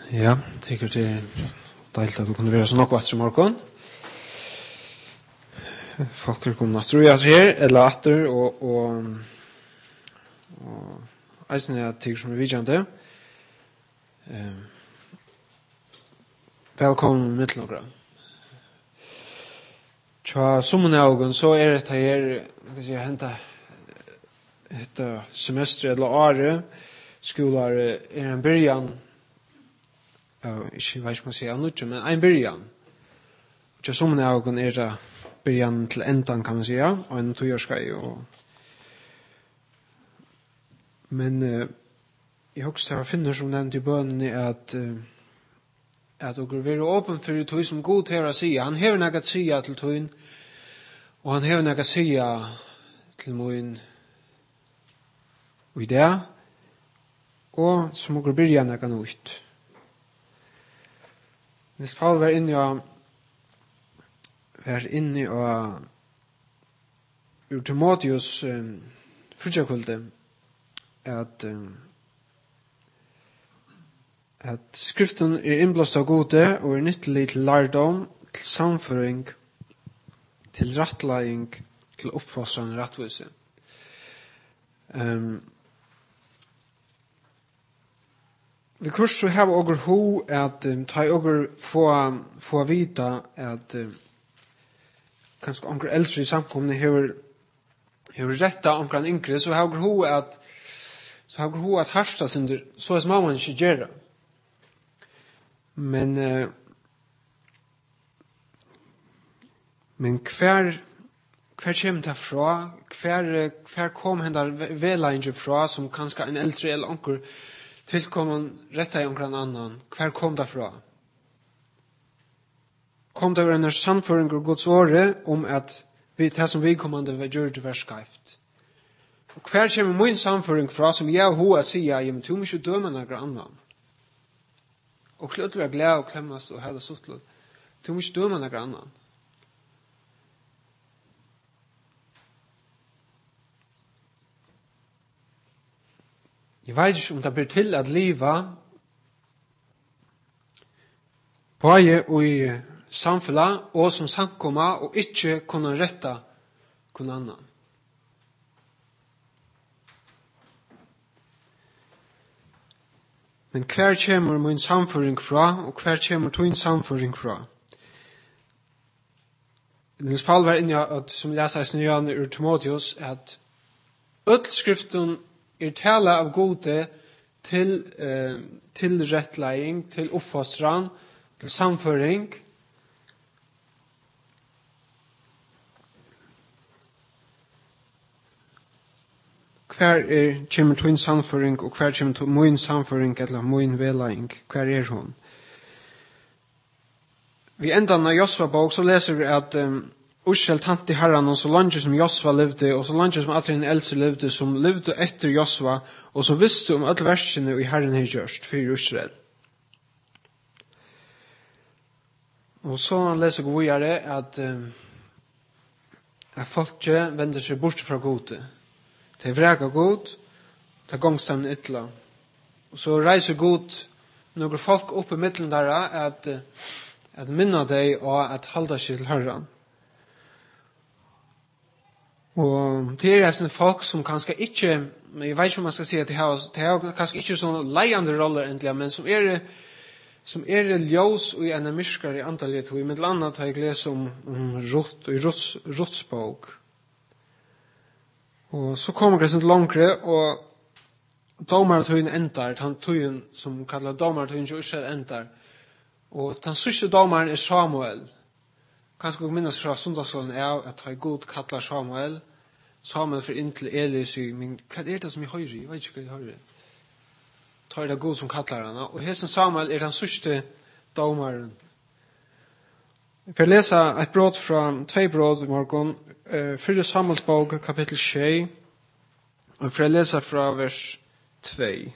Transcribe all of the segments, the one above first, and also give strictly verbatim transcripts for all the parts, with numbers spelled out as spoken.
Ja, tycker det är deiligt att du kunde vara så något vatt i morgon. Folk är komna att tro jag här, eller atter, och, och, och eisen jag tycker som är vidjande. Eh, velkommen med till några. Tja, som ögon så är det här, jag kan säga, hämta ett semester eller året. Skolar är en början. Ja, ikke vet ikke man sier noe, men en byrjan. Ikke som øyne er det byrjan til endan, kan man säga, og en togårskei. Men uh, jeg husker til å finne som nevnt i bønene at uh, at dere vil være åpen for det tog som god til å si. Han har noe å si til tog, og han har noe å si til min idé, og som dere byrja noe nytt. Hvis Paul var inne og var inne og ur Timotheus um, frutjakulde at um, at skriften er innblåst av gode og er nyttelig til lærdom, til samføring, til rettlegging, til oppfostrande rettvise. Um, Vi kurs så har vi ho at um, ta oger få få vita at um, kanskje onkel eldre i samkomne har har rätta onkel inkre så har ho at så har ho at harsta sin så som man inte gör. Men uh, men kvar kvar kommer ta fra kvar kvar kom hända välinge fra som kanskje en eldre eller onkel tillkommen rätta i omkring annan. Hver kom det fra? Kom det en samføring av Guds åre om at vi, det som vi kommande var gjør det var skreift. Og hver kommer min samføring fra som jeg og hoa sier, jeg må ikke døme noen annan. Og klart være glad og klemmes og hele suttlet. Du må ikke døme noen annan. Jeg vet ikke om det blir til at livet både i samfunnet og som samkomma og ikke kunne rette kun annan. Men hver kommer min samføring fra, og hver kommer din samføring fra. Nils Paul var inne at, som leser i Snian ur Timotheus, at utskriften er tala av gode til, eh, til rettlegging, til oppfostran, til samføring. Hver er kommer til en samføring, og hver kommer til min samføring, eller min vellegging. Hver er hun? Vi enda av Josva bok, så leser vi at um, Ursel tant i herran, og så langt som Josva levde, og så langt som alle en eldre levde, som levde etter Josva, og som visste om alle versene i herren har gjort for Ursel. Og så han leser gå videre at, um, at folk vender seg bort fra gode. De vreka god, de gongstammen ytla. Og så reiser god noen folk opp i middelen der at, at minna deg og at halda seg til herren. Og det er sånne folk som kanskje ikke, men jeg vet ikke om man skal si at de har, de har kanskje ikke sånne leiande roller endelig, men som er, som er ljós og en myskere i antallet, og i mitt annet har jeg lest om, om Ruth, i Ruths, Ruths bok. Og så kommer det sånn langere, og domartøyen endar, den tøyen som kallar domartøyen ikke utsett endar, og den sørste domaren er Samuel. Kanskje vi minnes fra sundagsskolen er at jeg god kallar Samuel. Samuel for inn til Eli sier, men hva er det som jeg hører? Jeg vet ikke hva jeg hører. Da er det god som kallar henne. Og hesten Samuel er den sørste domaren. Jeg får lese et brot fra, tvei brot i morgen, uh, fyrre Samuels bok, kapittel tjei, og jeg får lese fra vers tvei.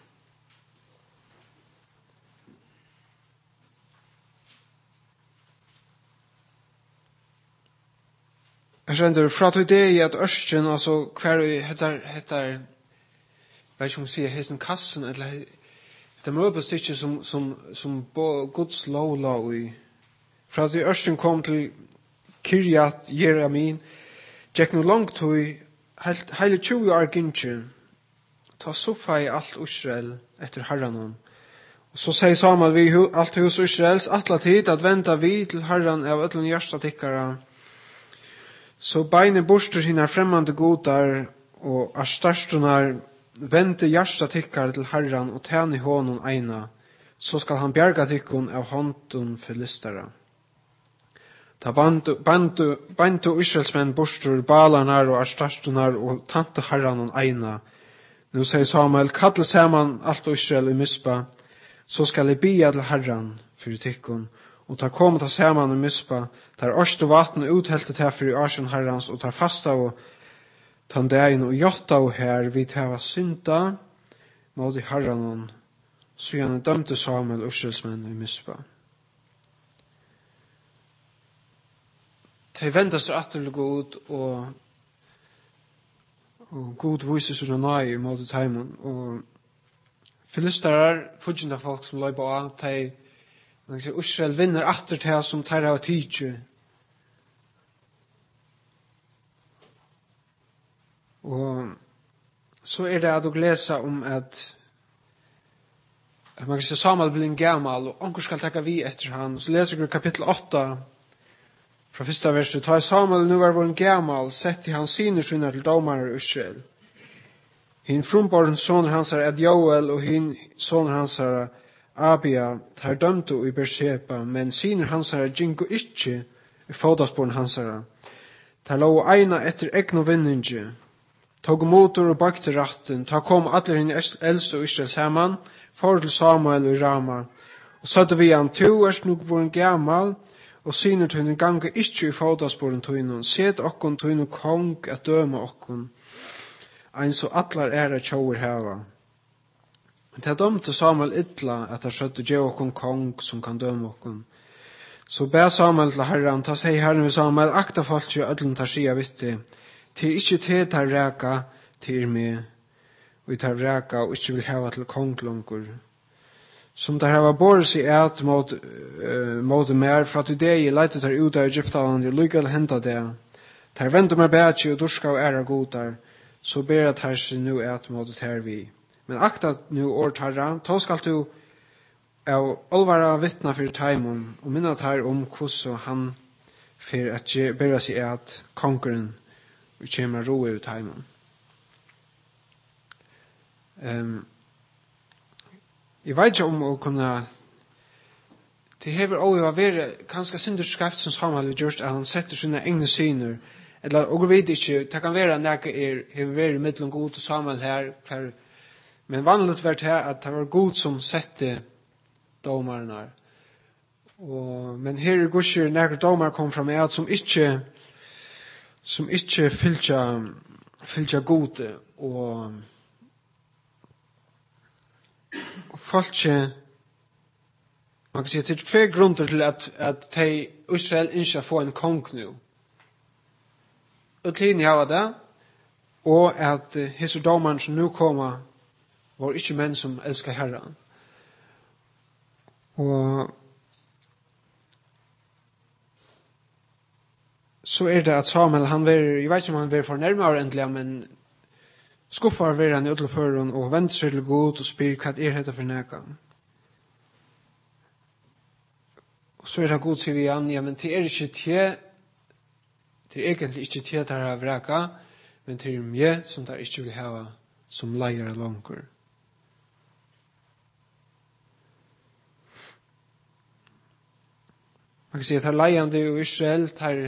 Jeg kjenner fra til det i at Østjen, altså hver heter, heter, jeg vet ikke om jeg sier hesten kassen, eller Det møtes ikke som, som, som Guds lov la i. Fra at Ørsten kom til Kirjat Jeramin, gikk nå langt høy, hele tjue år gynnskje, ta soffa i alt Israel etter herren. Og så sier Samuel vi alt hos Israels atla tid at venta vi til herren av øtlen hjertatikkara. Så beine borster hinner fremmande godar og arstarstunar vente hjertatikkara til herren og tjene hånden eina, så skal han bjerga tikkun av hånden filistara. Ta bantu Israelsmenn borster balarnar og arstarstunar og tante herren og eina. Nå sier Samuel, kattel saman alt Israel i Mispa, så skal jeg bia til herran fyrir tikkun, og tar kom ta saman i Mispa, tar orst og vatn uthelte til fyrir Asien herrans, og tar fasta og tan dagen og jotta og her, vi tava synda, mot i herran, så gjerne dømte Samuel Israelsmenn i Mispa. De ventet seg atter god, og og god vises og nøy i måte teimen, og filisterar, fudgjenta folk som løy på av, de, man kan si, Israel vinner atter til som tar av tidsi. Og så er det at du lesa om at, at man kan si, Samuel blir en gammal, og onker skal takka vi etter han. Så leser vi kapittel åtta, fra første verset, ta Samuel nu var vår en gammal, sett i hans synersynner til domare i Israel. Hin frumborn soner hans er Adjoel, og hin soner hans er Abia, tar dømte i Bershepa, men syner hans er Jinko ikkje i fodasporen hans er. Ta lov eina etter egno vinninge, tog motor og bakte ratten, ta kom atler hinn eldste og Israel saman, for til Samuel og Rama, og søtte vi han, to er nok vår en gammal, og syner tøyne ganga ikkje i fodasporen tøyne, set okkon tøyne kong at døme okkon, ein så atlar æra tjauer heva. Men det er dømte Samuel ytla at han skjøtte djev okkon kong som kan døme okkon. Så be Samuel til herren, ta seg herren ved Samuel, akta folk til ødlen tar skia vitti, til ikkje te tar reka til meg, og tar reka og ikkje vil heva til kong langur. Som der hava båret seg et mot, uh, mot mer, for at du deg leitet tar ut av Egyptaland, og lykkel henta det. Der ventet mer bætje og durska og æra godar, så ber at her seg nu et mot det her vi. Men akta nu år tarra, ta skal du av olvara vittna for taimon, og minna tar om hvordan han for at ber seg et konkurren og kjemra ro i taimon. Um, Jeg vet ikke om å kunne det hever også å være kanskje synderskapt som Samuel har gjort at han setter sine egne syner eller og vet ikke det kan være når er hever vært mellom god og Samuel her for, men vanligt vært her at det var god som sette domaren her og, men her er gudskjer når domar kom fra meg som ikke som ikke fylltja fylltja gode og folk man kan si at det er flere grunner til at, at de Israel ikke får en kong nå. Utlini har det, og at uh, hese domaren som nå kommer var ikke menn som elsker Herren. Og så er det at Samuel, han var, jeg vet ikke om han var for nærmere endelig, men skuffar vera han i utløføren og venter seg til god og spyr hva er dette for neka. Og så er det god sier vi igjen, ja, men det er ikke te, det er egentlig ikke te der har vreka, men det er mye som der ikke vil hava som leier langer. Man kan si at her leiende i Israel, der,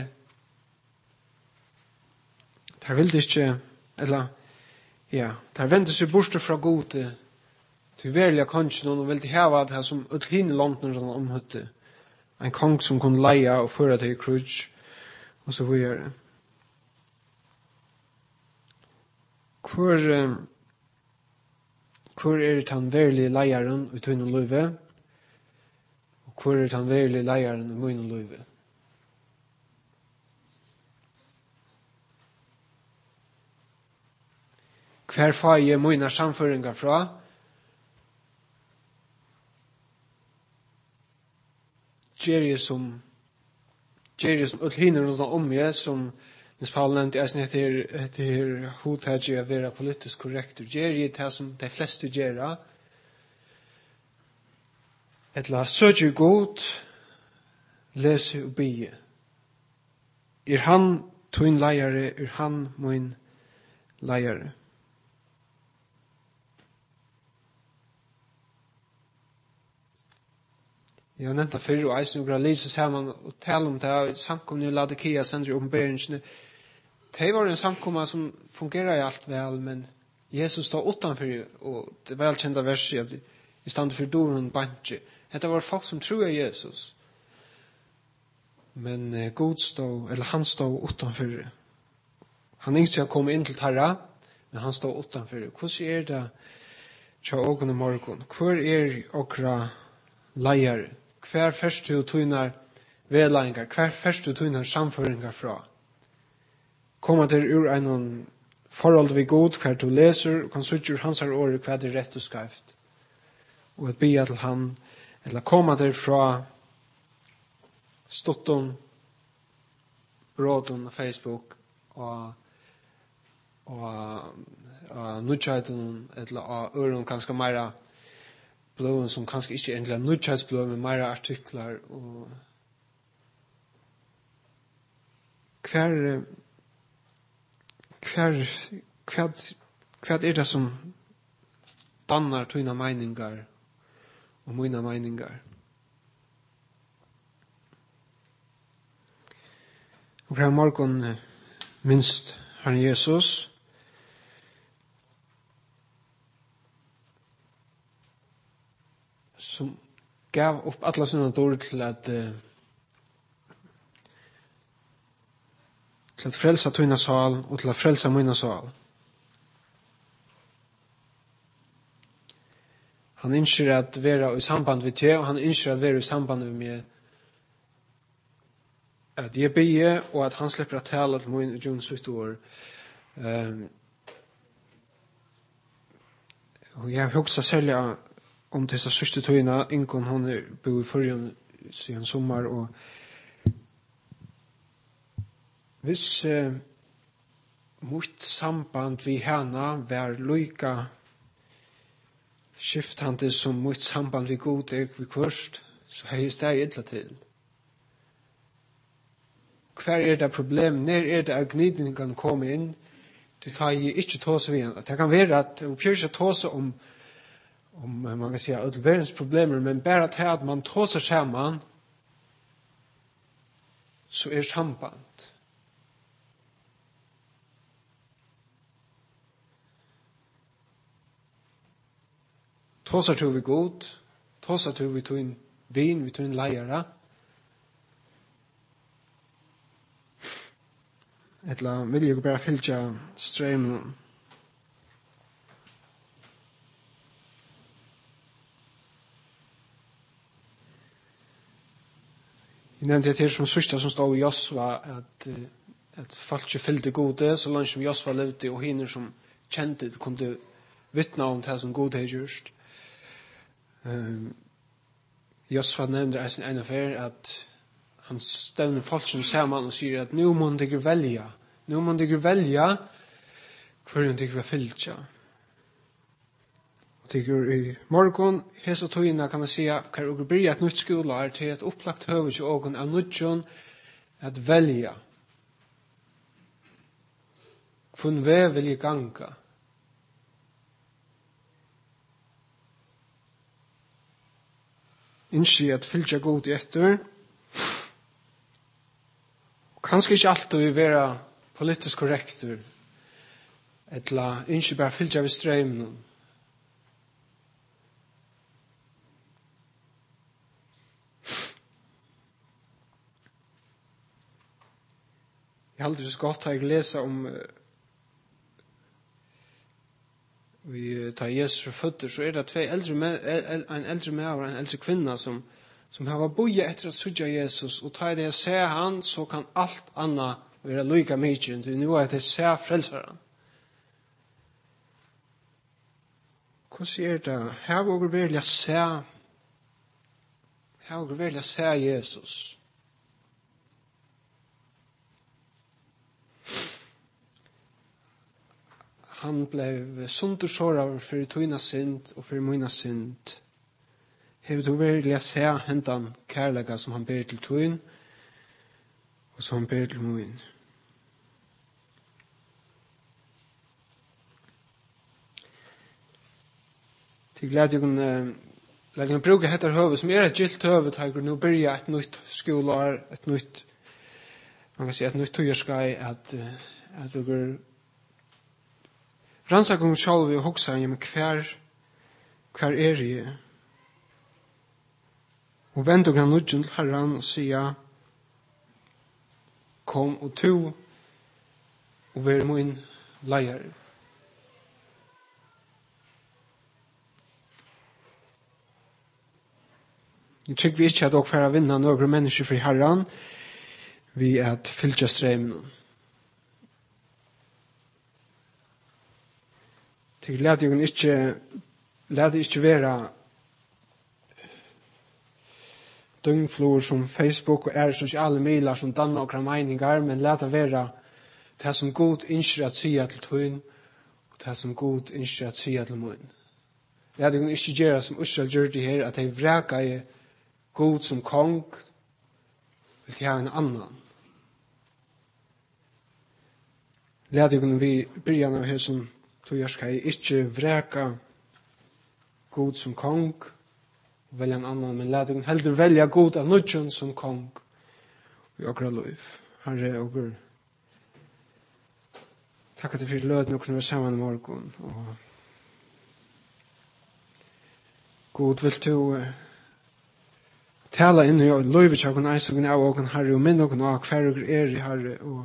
der vil det ikke, eller ja, der vendte seg borste fra gode til verlige kongen og ville hava det her som utlhine landen som omhøtte. En kong som kunne leia og føre til krutsk og så videre. Hvor, hvor er det han verlige leieren ut i noen løyve? Og hvor er det han verlige leieren ut i noen løyve? Hver får jeg mine samføringer fra? Jerry som Jerry som uthiner runt om mig som Nes Paul nevnte jeg snitt her, her hodtaget å være politisk korrekt. Jerry er det som de fleste gjør. Et la søker god, lese og bygge. Er han tøyn leiere, er han min leiere. Jeg har nevnt det før, og jeg snukker å lese sammen og tale om det, samkomne i Laodikea sender i åpenbæringene. Det var en samkomma som fungerar i allt väl, men Jesus står utanför och det välkända verset i stand för dörren bantje. Det var folk som tror Jesus. Men uh, Gud stod, eller han stod utanför. Han inte ska komma in till Tarra, men han stod utanför. Hur är det tja ågen i morgon? Hur är okra leier? Hver først du tøyner vedlengar? Hver først du tøyner samføringar fra? Komma til ur en forhold vi god, hver du leser, og kan sutje hans her året, hver det er rett og skreft. Og et bia til han, eller komma til fra stotton, bråden, Facebook, og, og, og nudgjøyden, eller og øren kanskje meira blåen, som kanskje ikke egentlig er nudgjøydsblå, men meira artikler, og hver Hver, hva, hva er det som dannar tøyna meiningar og mine meiningar? Og hver morgen minst Herren Jesus som gav opp alla sina dår til at uh, til at frelsa tøyna sal og til at frelsa mine sal. Han ønsker at være i samband med te, og han ønsker at være i samband med meg at jeg bygge, og at han slipper å tale til min Jon sytt år. Um, og jeg har hukset særlig om disse sørste tøyna, Ingon hun er bo i forrige siden sommer, og hvis uh, mot samband vi henne var lyka skiftande som mot samband vi god er vi kvørst, så har jeg steg illa til. Hver er det problem? Når er det at gnidningen kommer inn? Det tar jeg ikke tåse vi henne. Det kan være at vi pjør ikke tåse om om man kan si at verdens problemer, men bare til at man tåser sammen, så er samband. Tåsar tror vi god, tåsar tror vi tog en vin, vi tog en leiere. Etla vil jeg bare fylltja strømmen. Jeg nevnte til som sørste som stod i Josva at, at folk ikke fyllte gode, så langt som Josva levde, og henne som kjente kunne vittna om det som god har gjort. Um, Josfa nevner en en affær at han stevner folk som sammen og sier at nå må dere velge, nå må dere velge hver dere vil fylltja. Og dere i morgen, hes og tøyene kan man si at dere blir et nytt skole til et opplagt høve til ågen av nødjon at velge. Hvem vei vil jeg ganga? Innskje at fylltja god i etter. Kanskje ikke alltid vil være politisk korrektur. Etla innskje bare fylltja ved strømmen. Jeg har aldri så godt har jeg lesa om vi tar Jesus for føtter, så er det tve eldre med, en eldre med og en eldre kvinna som, som har boja etter at sudja Jesus, og tar det jeg ser han, så kan alt annet være lyka mykje, til nå er det ser frelseren. Hvordan er det? Her våger virkelig se Har du velja se Jesus? Han blev sundersåret for tøyna synd og for mina synd. Har du velja se hentan kærlega som han ber til tøyn og som han ber til min? Til glad jeg kunne Lad jeg bruke dette høvet, som er et gilt høvet, har jeg nå byrja et nytt skoleår, et nytt, man kan si, et nytt tøyerskai, at, at jeg går rannsakung selv og hoksa, ja, men hver, hver er jeg? Og vend og grann nødgen til herran og sier, kom og to, og vær min leier. Jeg tror vi ikke at dere får vinne noen mennesker for herren, vi er at fylte strømmen. Til lad jeg ikke, lad det ikke være døgnflor som Facebook og er sosiale medier som danner og meninger, men lad det være det som god ønsker at si til tøyen, og det som god ønsker at si til munn. Lad jeg ikke gjøre som Israel gjør det her, at jeg vreker i god som kong, vil jeg ha en annan. Lad jeg vi byrjan av her som tog jeg skal ikke vreka god som kong, og velja en annan, men lad jeg heller velja god av nødjon som kong i okra liv. Herre, og takk at jeg fyrir lød nå kunne være sammen i morgen, og god vil du tala inn i løyvet jeg kunne eise av og herre, og minn og av hver og er i herre, og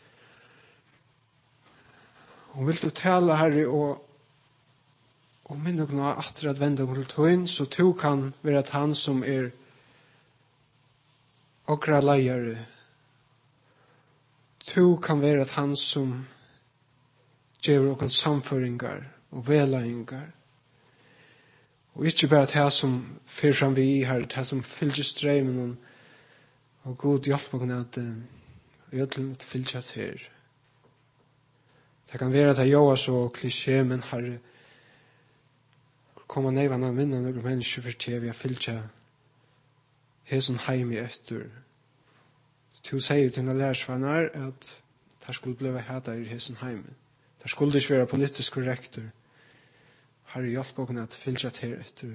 og vil du tala herre, og og minn og av atter at vende til tøyen, så du kan være at han som er okra leiere, du kan være at han som gjør okra samføringar og veleinger, og ikke bare det som fyrer fram vi i her, det som fylger strømmen, og god hjelp meg at ødelen fylger til. Det kan være at det gjør så klisjé, men herre, kommer nevan av minna noen mennesker for til vi har fylget hesen heim i etter. Du sier til noen lærersvannar at det skulle bli hæta i hesen heim. Det skulle ikke være politisk korrekter. Herre, hjelp oss at fylgja til etter.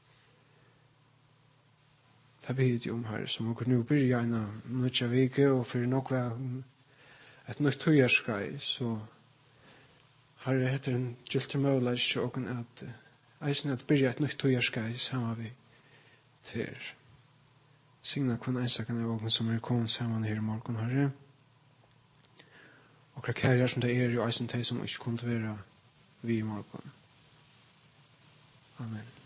Det blir om herre, som dere nå byrja en nødja vike, og for noe et nytt tøyerskai, så herre, heter en gylter møyla og at eisen at byrja et nytt tøyerskai sammen vi til. Signa kun eisakan av ogen som er kommet sammen her i morgen, herre. Og hva kærger som det er jo eisen til som ikke kunne være vi i morgen. Amen.